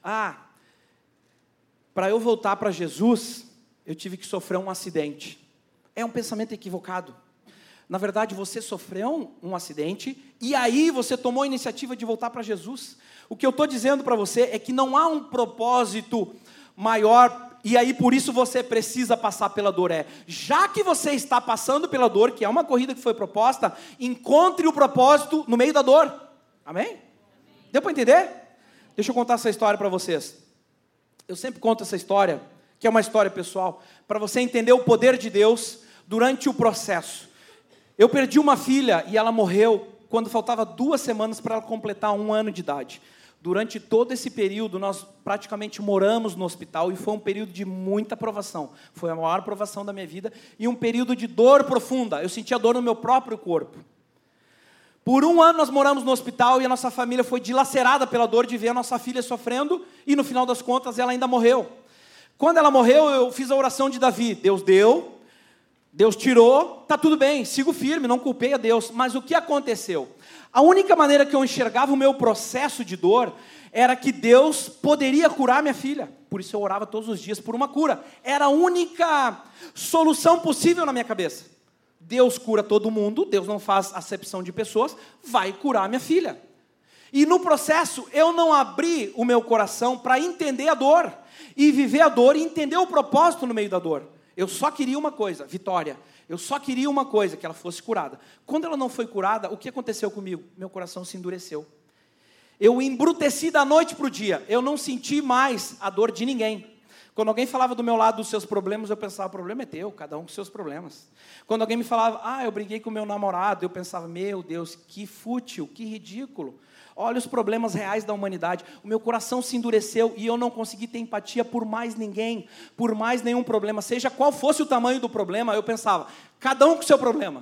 para eu voltar para Jesus, eu tive que sofrer um acidente. É um pensamento equivocado. Na verdade, você sofreu um acidente, e aí você tomou a iniciativa de voltar para Jesus. O que eu estou dizendo para você é que não há um propósito maior, e aí por isso você precisa passar pela dor. Já que você está passando pela dor, que é uma corrida que foi proposta, encontre o propósito no meio da dor. Amém? Deu para entender? Deixa eu contar essa história para vocês. Eu sempre conto essa história, que é uma história pessoal, para você entender o poder de Deus durante o processo. Eu perdi uma filha e ela morreu quando faltava 2 semanas para ela completar 1 ano de idade. Durante todo esse período, nós praticamente moramos no hospital e foi um período de muita provação. Foi a maior provação da minha vida e um período de dor profunda. Eu sentia dor no meu próprio corpo. Por 1 ano nós moramos no hospital e a nossa família foi dilacerada pela dor de ver a nossa filha sofrendo e no final das contas ela ainda morreu. Quando ela morreu, eu fiz a oração de Davi. Deus deu, Deus tirou, está tudo bem, sigo firme, não culpei a Deus. Mas o que aconteceu? A única maneira que eu enxergava o meu processo de dor era que Deus poderia curar minha filha. Por isso eu orava todos os dias por uma cura. Era a única solução possível na minha cabeça. Deus cura todo mundo, Deus não faz acepção de pessoas, vai curar minha filha. E no processo eu não abri o meu coração para entender a dor, e viver a dor e entender o propósito no meio da dor. Eu só queria uma coisa, vitória. Eu só queria uma coisa, que ela fosse curada. Quando ela não foi curada, o que aconteceu comigo? Meu coração se endureceu. Eu embruteci da noite para o dia. Eu não senti mais a dor de ninguém. Quando alguém falava do meu lado dos seus problemas, eu pensava, o problema é teu, cada um com seus problemas. Quando alguém me falava, eu briguei com o meu namorado, eu pensava, meu Deus, que fútil, que ridículo. Olha os problemas reais da humanidade. O meu coração se endureceu e eu não consegui ter empatia por mais ninguém, por mais nenhum problema. Seja qual fosse o tamanho do problema, eu pensava, cada um com seu problema.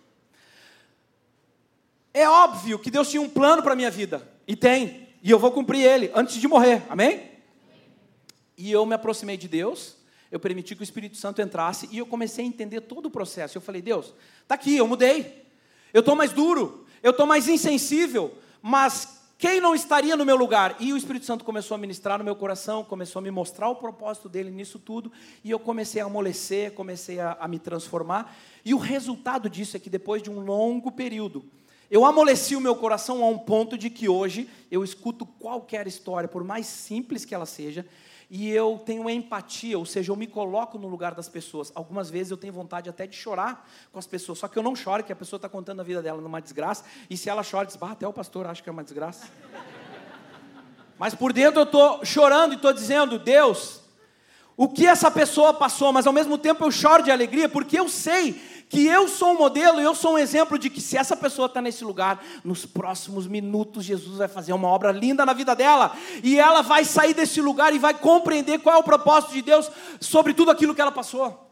É óbvio que Deus tinha um plano para a minha vida, e tem, e eu vou cumprir ele antes de morrer, amém? E eu me aproximei de Deus, eu permiti que o Espírito Santo entrasse, e eu comecei a entender todo o processo. Eu falei, Deus, está aqui, eu mudei, eu estou mais duro, eu estou mais insensível, mas quem não estaria no meu lugar? E o Espírito Santo começou a ministrar no meu coração, começou a me mostrar o propósito dele nisso tudo, e eu comecei a amolecer, comecei a me transformar, e o resultado disso é que depois de um longo período, eu amoleci o meu coração a um ponto de que hoje eu escuto qualquer história, por mais simples que ela seja, e eu tenho empatia, ou seja, eu me coloco no lugar das pessoas. Algumas vezes eu tenho vontade até de chorar com as pessoas, só que eu não choro, que a pessoa está contando a vida dela numa desgraça, e se ela chora, diz, até o pastor acha que é uma desgraça. Mas por dentro eu estou chorando e estou dizendo, Deus, o que essa pessoa passou, mas ao mesmo tempo eu choro de alegria, porque eu sei que eu sou um modelo, eu sou um exemplo de que se essa pessoa está nesse lugar, nos próximos minutos Jesus vai fazer uma obra linda na vida dela, e ela vai sair desse lugar e vai compreender qual é o propósito de Deus sobre tudo aquilo que ela passou.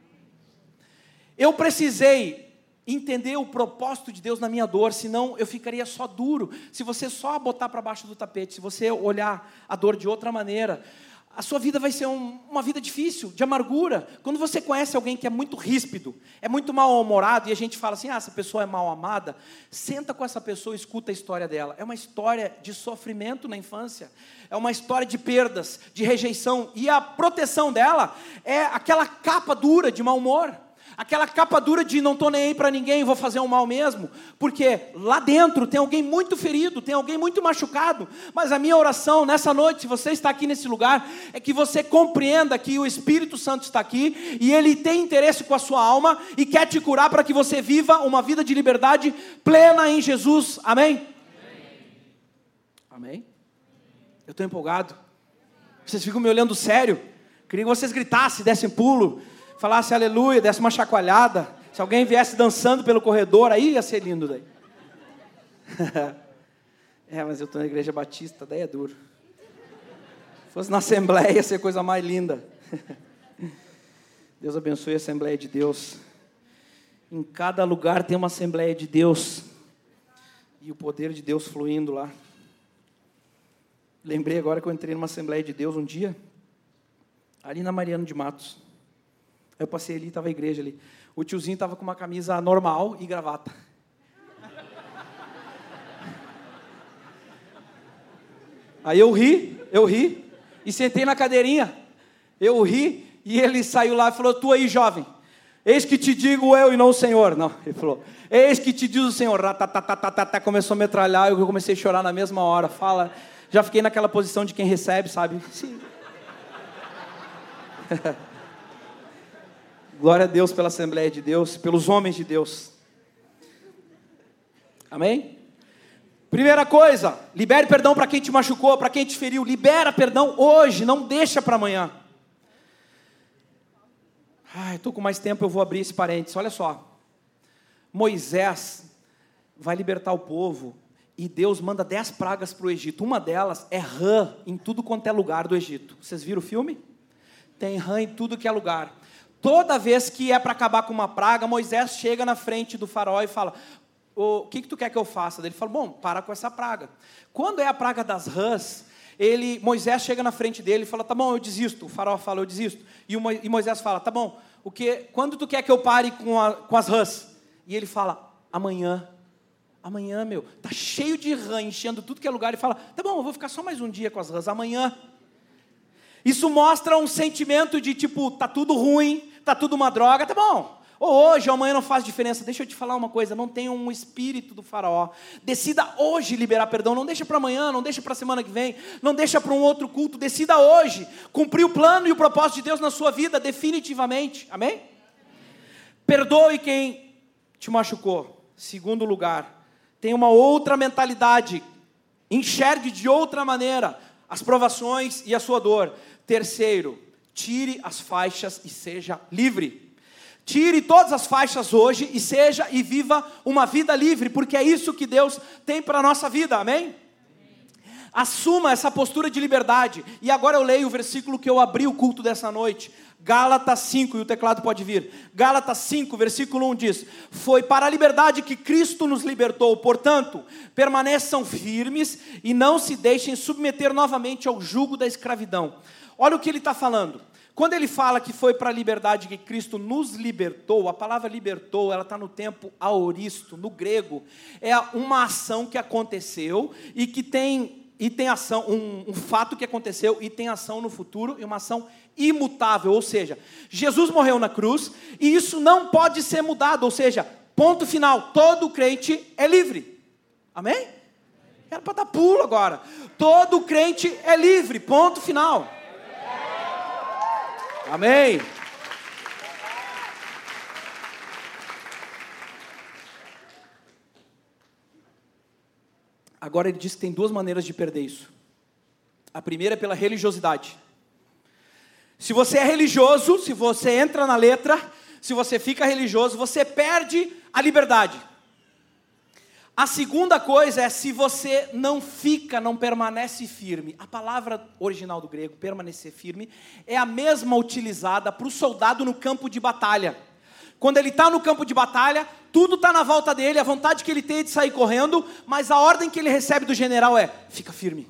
Eu precisei entender o propósito de Deus na minha dor, senão eu ficaria só duro. Se você só botar para baixo do tapete, se você olhar a dor de outra maneira, a sua vida vai ser uma vida difícil, de amargura. Quando você conhece alguém que é muito ríspido, é muito mal-humorado, e a gente fala assim, essa pessoa é mal-amada, senta com essa pessoa e escuta a história dela. É uma história de sofrimento na infância, é uma história de perdas, de rejeição, e a proteção dela é aquela capa dura de mau humor, aquela capa dura de não estou nem aí para ninguém, vou fazer um mal mesmo, porque lá dentro tem alguém muito ferido, tem alguém muito machucado. Mas a minha oração nessa noite, se você está aqui nesse lugar, é que você compreenda que o Espírito Santo está aqui, e Ele tem interesse com a sua alma, e quer te curar para que você viva uma vida de liberdade plena em Jesus, amém? Amém? Eu estou empolgado, vocês ficam me olhando sério, queria que vocês gritassem, dessem pulo, falasse aleluia, desse uma chacoalhada. Se alguém viesse dançando pelo corredor, aí ia ser lindo daí. Mas eu estou na igreja batista, daí é duro. Se fosse na assembleia, ia ser coisa mais linda. Deus abençoe a Assembleia de Deus. Em cada lugar tem uma Assembleia de Deus, e o poder de Deus fluindo lá. Lembrei agora que eu entrei numa Assembleia de Deus um dia, ali na Mariano de Matos. Eu passei ali, estava a igreja ali. O tiozinho estava com uma camisa normal e gravata. Aí eu ri, e sentei na cadeirinha. Eu ri, e ele saiu lá e falou, tu aí, jovem, eis que te digo eu e não o Senhor. Não, ele falou, eis que te diz o Senhor. Começou a metralhar, eu comecei a chorar na mesma hora. Fala, já fiquei naquela posição de quem recebe, sabe? Sim. Glória a Deus pela Assembleia de Deus, pelos homens de Deus. Amém? Primeira coisa, libere perdão para quem te machucou, para quem te feriu. Libera perdão hoje, não deixa para amanhã. Estou com mais tempo, eu vou abrir esse parênteses. Olha só, Moisés vai libertar o povo, e Deus manda 10 pragas para o Egito. Uma delas é rã em tudo quanto é lugar do Egito. Vocês viram o filme? Tem rã em tudo que é lugar. Toda vez que é para acabar com uma praga, Moisés chega na frente do faraó e fala, o que tu quer que eu faça? Ele fala, bom, para com essa praga. Quando é a praga das rãs, Moisés chega na frente dele e fala, tá bom, eu desisto. O faraó fala, eu desisto. E Moisés fala, tá bom, quando tu quer que eu pare com as rãs? E ele fala, amanhã, meu, tá cheio de rã, enchendo tudo que é lugar. Ele fala, tá bom, eu vou ficar só mais um dia com as rãs, amanhã. Isso mostra um sentimento de tipo, tá tudo ruim, tá tudo uma droga, tá bom. Ou hoje ou amanhã não faz diferença. Deixa eu te falar uma coisa, não tenha um espírito do faraó. Decida hoje liberar perdão, não deixa para amanhã, não deixa para a semana que vem, não deixa para um outro culto. Decida hoje cumprir o plano e o propósito de Deus na sua vida definitivamente. Amém? Perdoe quem te machucou. Segundo lugar, tenha uma outra mentalidade. Enxergue de outra maneira as provações e a sua dor. Terceiro, Tire as faixas e seja livre. Tire todas as faixas hoje e viva uma vida livre, porque é isso que Deus tem para a nossa vida, amém? Assuma essa postura de liberdade. E agora eu leio o versículo que eu abri o culto dessa noite. Gálatas 5, e o teclado pode vir. Gálatas 5, versículo 1 diz: foi para a liberdade que Cristo nos libertou, portanto, permaneçam firmes e não se deixem submeter novamente ao jugo da escravidão. Olha o que ele está falando. Quando ele fala que foi para a liberdade que Cristo nos libertou, a palavra libertou, ela está no tempo aoristo, no grego. É uma ação que aconteceu e que tem ação, um fato que aconteceu e tem ação no futuro, e uma ação imutável, ou seja, Jesus morreu na cruz, e isso não pode ser mudado, ou seja, ponto final, todo crente é livre, amém? Era para dar pulo agora, todo crente é livre, ponto final, amém? Agora ele diz que tem duas maneiras de perder isso. A primeira é pela religiosidade. Se você é religioso, se você entra na letra, se você fica religioso, você perde a liberdade. A segunda coisa é se você não permanece firme. A palavra original do grego, permanecer firme, é a mesma utilizada para o soldado no campo de batalha. Quando ele está no campo de batalha, tudo está na volta dele, a vontade que ele tem é de sair correndo, mas a ordem que ele recebe do general é: fica firme,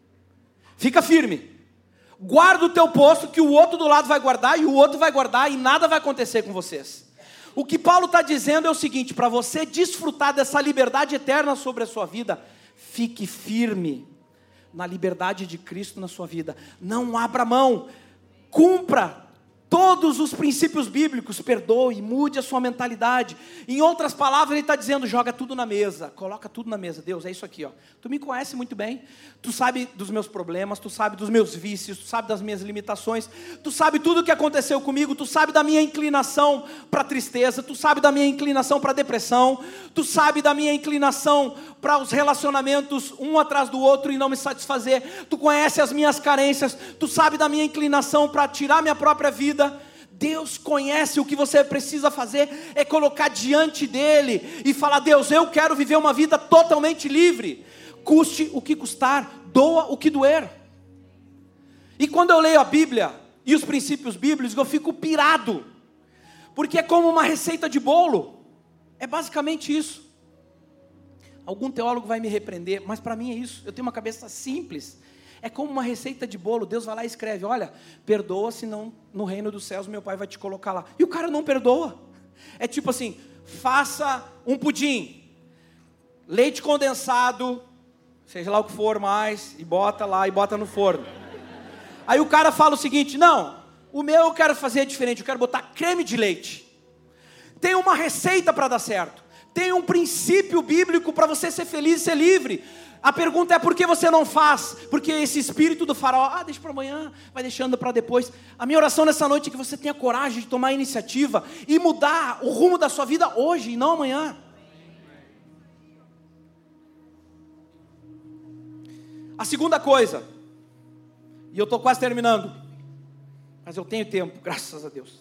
guarda o teu posto, que o outro do lado vai guardar, e o outro vai guardar, e nada vai acontecer com vocês. O que Paulo está dizendo é o seguinte: para você desfrutar dessa liberdade eterna sobre a sua vida, fique firme na liberdade de Cristo na sua vida, não abra mão, cumpra todos os princípios bíblicos, perdoe, mude a sua mentalidade. Em outras palavras, ele está dizendo: joga tudo na mesa, coloca tudo na mesa. Deus, é isso aqui, ó. Tu me conhece muito bem, tu sabe dos meus problemas, tu sabe dos meus vícios, tu sabe das minhas limitações, tu sabe tudo o que aconteceu comigo, tu sabe da minha inclinação para tristeza, tu sabe da minha inclinação para depressão, tu sabe da minha inclinação para os relacionamentos um atrás do outro e não me satisfazer, tu conhece as minhas carências, tu sabe da minha inclinação para tirar minha própria vida. Deus conhece. O que você precisa fazer é colocar diante dele e falar: Deus, eu quero viver uma vida totalmente livre, custe o que custar, doa o que doer. E quando eu leio a Bíblia e os princípios bíblicos, eu fico pirado, porque é como uma receita de bolo, é basicamente isso. Algum teólogo vai me repreender, mas para mim é isso. Eu tenho uma cabeça simples. É como uma receita de bolo. Deus vai lá e escreve: olha, perdoa, senão no reino dos céus meu pai vai te colocar lá. E o cara não perdoa. É tipo assim: faça um pudim, leite condensado, seja lá o que for mais, e bota lá, e bota no forno. Aí o cara fala o seguinte: não, o meu eu quero fazer diferente, eu quero botar creme de leite. Tem uma receita para dar certo, tem um princípio bíblico para você ser feliz e ser livre. A pergunta é: por que você não faz? Porque esse espírito do faraó, deixa para amanhã, vai deixando para depois. A minha oração nessa noite é que você tenha coragem de tomar a iniciativa e mudar o rumo da sua vida hoje e não amanhã. A segunda coisa, e eu estou quase terminando, mas eu tenho tempo, graças a Deus.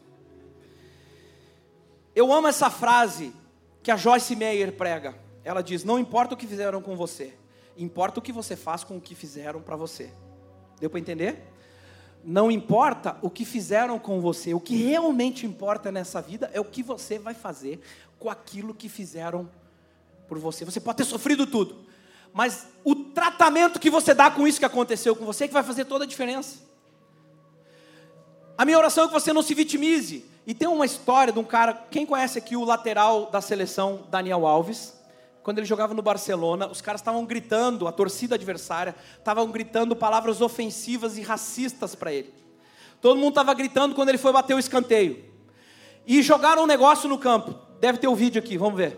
Eu amo essa frase que a Joyce Meyer prega. Ela diz: não importa o que fizeram com você, importa o que você faz com o que fizeram para você. Deu para entender? Não importa o que fizeram com você, o que realmente importa nessa vida é o que você vai fazer com aquilo que fizeram por você. Você pode ter sofrido tudo, mas o tratamento que você dá com isso que aconteceu com você é que vai fazer toda a diferença. A minha oração é que você não se vitimize. E tem uma história de um cara, quem conhece aqui o lateral da seleção, Daniel Alves? Quando ele jogava no Barcelona, os caras estavam gritando, a torcida adversária, estavam gritando palavras ofensivas e racistas para ele. Todo mundo estava gritando quando ele foi bater o escanteio. E jogaram um negócio no campo. Deve ter o vídeo aqui, vamos ver.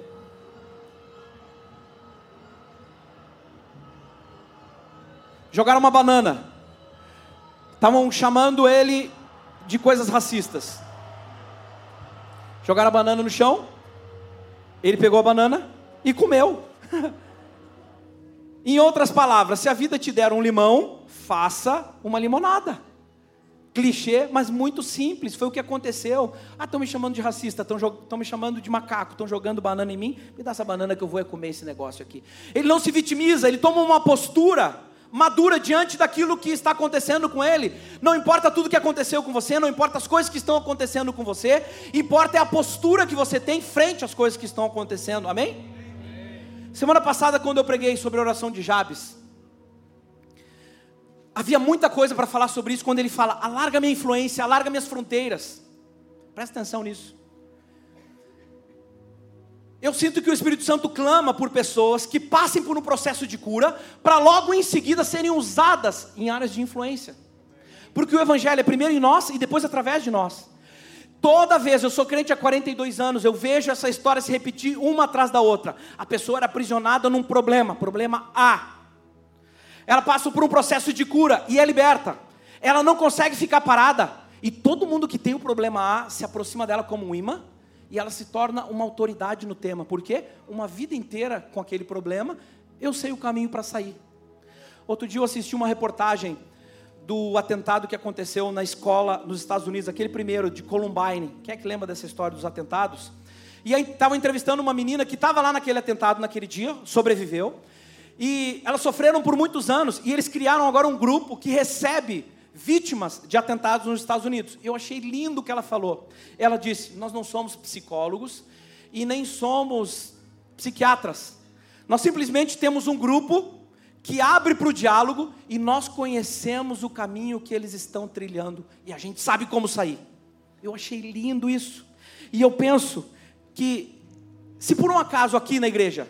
Jogaram uma banana. Estavam chamando ele de coisas racistas. Jogaram a banana no chão. Ele pegou a banana e comeu. Em outras palavras, se a vida te der um limão, faça uma limonada. clichê, mas muito simples, foi o que aconteceu. Estão me chamando de racista, estão me chamando de macaco, estão jogando banana em mim, me dá essa banana que eu vou comer esse negócio aqui. Ele não se vitimiza, ele toma uma postura madura diante daquilo que está acontecendo com ele. Não importa tudo que aconteceu com você, não importa as coisas que estão acontecendo com você, importa é a postura que você tem frente às coisas que estão acontecendo, amém? Semana passada, quando eu preguei sobre a oração de Jabes, havia muita coisa para falar sobre isso, quando ele fala, alarga minha influência, alarga minhas fronteiras. Presta atenção nisso. Eu sinto que o Espírito Santo clama por pessoas que passem por um processo de cura, para logo em seguida serem usadas em áreas de influência. Porque o Evangelho é primeiro em nós e depois através de nós. Toda vez, eu sou crente há 42 anos, eu vejo essa história se repetir uma atrás da outra. A pessoa era aprisionada num problema A. Ela passa por um processo de cura e é liberta. Ela não consegue ficar parada. E todo mundo que tem o problema A se aproxima dela como um imã. E ela se torna uma autoridade no tema. Por quê? Uma vida inteira com aquele problema, eu sei o caminho para sair. Outro dia eu assisti uma reportagem do atentado que aconteceu na escola nos Estados Unidos, aquele primeiro de Columbine. Quem é que lembra dessa história dos atentados? E aí estava entrevistando uma menina que estava lá naquele atentado naquele dia, sobreviveu. E elas sofreram por muitos anos, e eles criaram agora um grupo que recebe vítimas de atentados nos Estados Unidos. Eu achei lindo o que ela falou. Ela disse, nós não somos psicólogos e nem somos psiquiatras. Nós simplesmente temos um grupo que abre para o diálogo e nós conhecemos o caminho que eles estão trilhando e a gente sabe como sair. Eu achei lindo isso. E eu penso que, se por um acaso aqui na igreja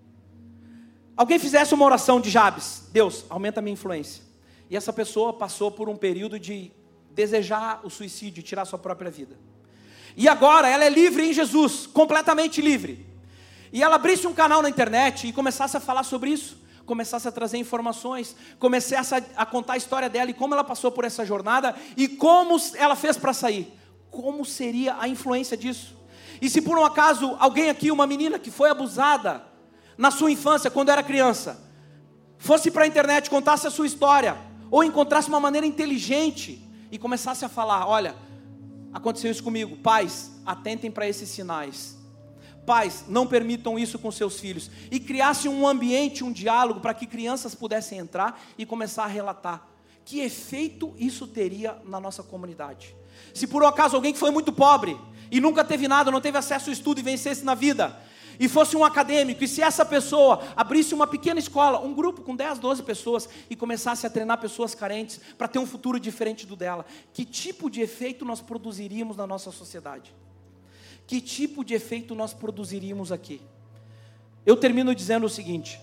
alguém fizesse uma oração de Jabes, Deus, aumenta a minha influência. E essa pessoa passou por um período de desejar o suicídio, tirar sua própria vida. E agora ela é livre em Jesus, completamente livre. E ela abrisse um canal na internet e começasse a falar sobre isso, começasse a trazer informações, começasse a contar a história dela e como ela passou por essa jornada e como ela fez para sair. Como seria a influência disso? E se por um acaso alguém aqui, uma menina que foi abusada na sua infância, quando era criança, fosse para a internet, contasse a sua história, ou encontrasse uma maneira inteligente e começasse a falar, olha, aconteceu isso comigo, pais, atentem para esses sinais, pais, não permitam isso com seus filhos, e criasse um ambiente, um diálogo, para que crianças pudessem entrar e começar a relatar, que efeito isso teria na nossa comunidade? Se por um acaso alguém que foi muito pobre, e nunca teve nada, não teve acesso ao estudo e vencesse na vida, e fosse um acadêmico, e se essa pessoa abrisse uma pequena escola, um grupo com 10, 12 pessoas, e começasse a treinar pessoas carentes, para ter um futuro diferente do dela, que tipo de efeito nós produziríamos na nossa sociedade? Que tipo de efeito nós produziríamos aqui? Eu termino dizendo o seguinte,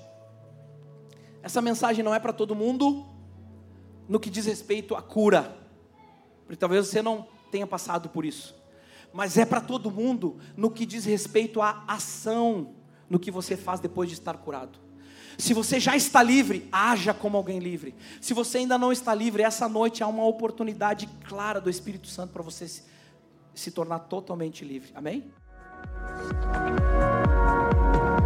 essa mensagem não é para todo mundo, no que diz respeito à cura, porque talvez você não tenha passado por isso, mas é para todo mundo no que diz respeito à ação, no que você faz depois de estar curado. Se você já está livre, haja como alguém livre. Se você ainda não está livre, essa noite há uma oportunidade clara do Espírito Santo para você se tornar totalmente livre. Amém?